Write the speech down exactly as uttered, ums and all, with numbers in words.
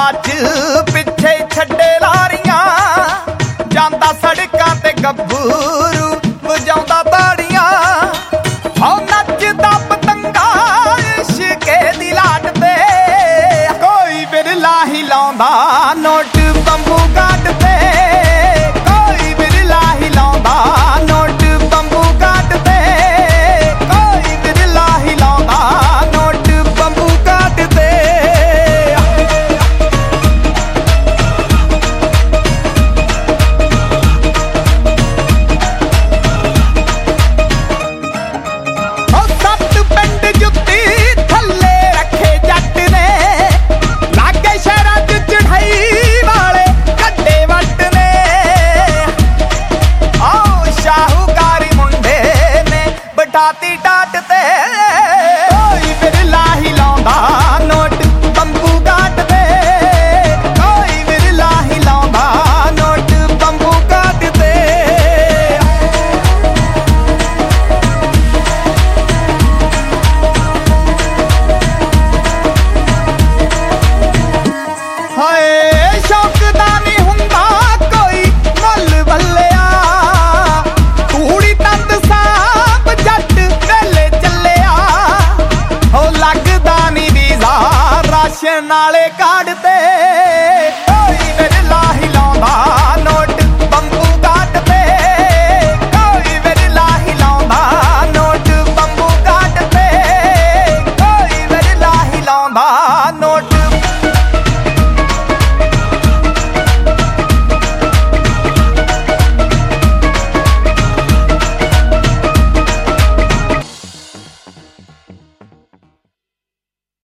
बाज पिछे छड्डे लारियां जांदा सड़कां ते गब्बरू वजाउंदा ताड़ियां ओ नचदा पतंगा इश्के दी लाट ते कोई बिरला हिलाउंदा नोट बंबू काट ते कोई बिरला हिलाउंदा नोट बंबू काट ते कोई बिरला हिलाउंदा नोट बंबू काट ते ओ सत पिंड जुत्ती थल्ले रखे जट ने लागे शहरां च चढ़ाई वाले कड्डे वट ने ओ शाहूकारी मुंडे ने बिठाती टाट